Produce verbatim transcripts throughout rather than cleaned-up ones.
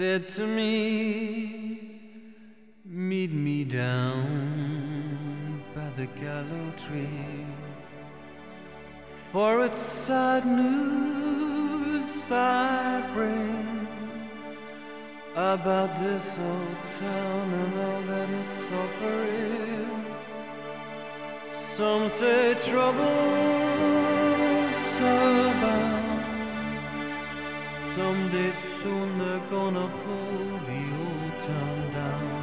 said to me, meet me down by the gallows tree, for it's sad news I bring about this old town and all that it's offering. Some say trouble's about, someday soon they're gonna pull the old town down.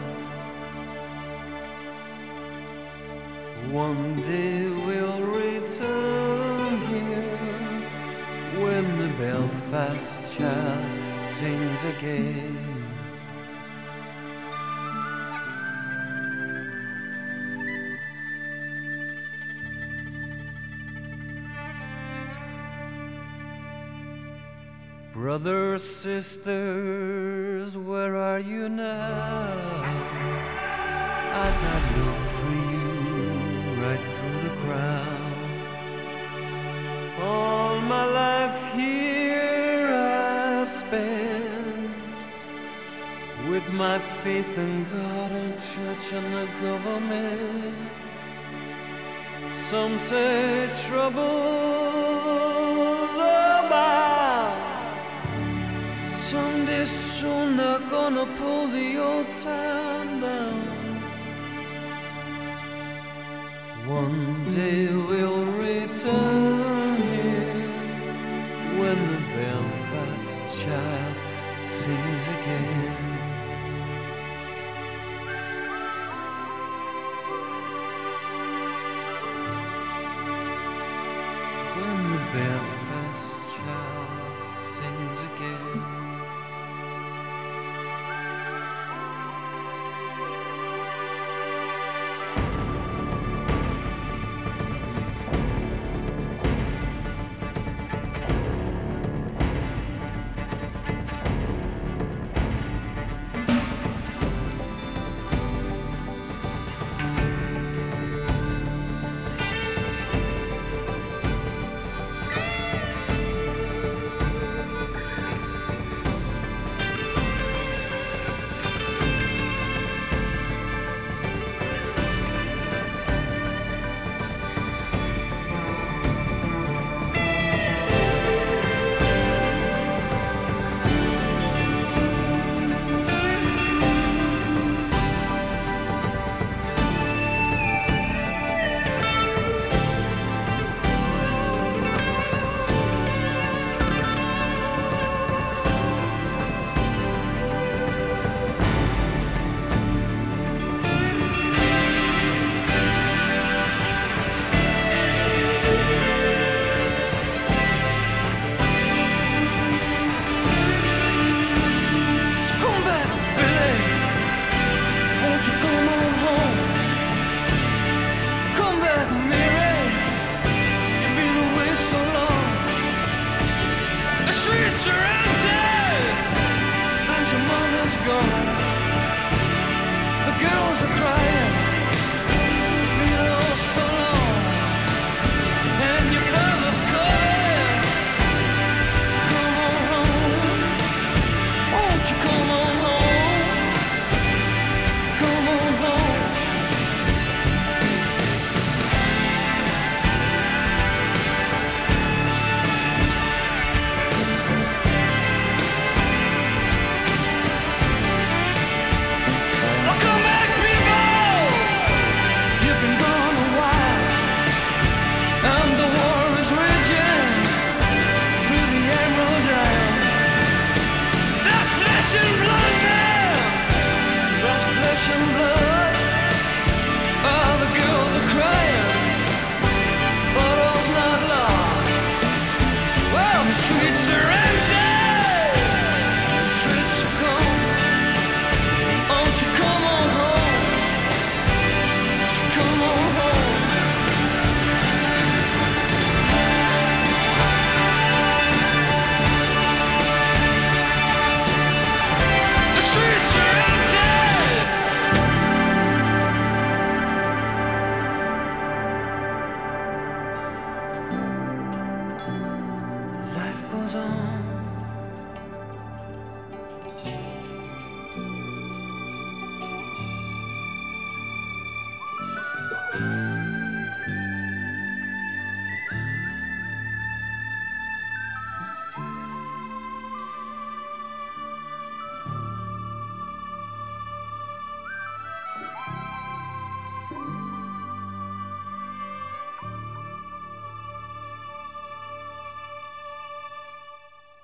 One day we'll return here when the Belfast child sings again. Brothers, sisters, where are you now? As I look for you right through the crowd. All my life here I've spent with my faith in God and church and the government. Some say trouble's about, someday soon they're gonna pull the old town down. One day we'll return here when the Belfast child sings again. When the Belfast child sings again.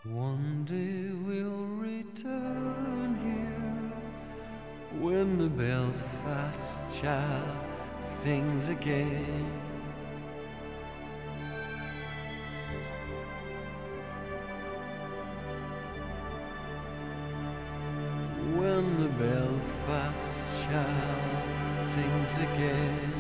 One day we'll return here when the Belfast child sings again. When the Belfast child sings again.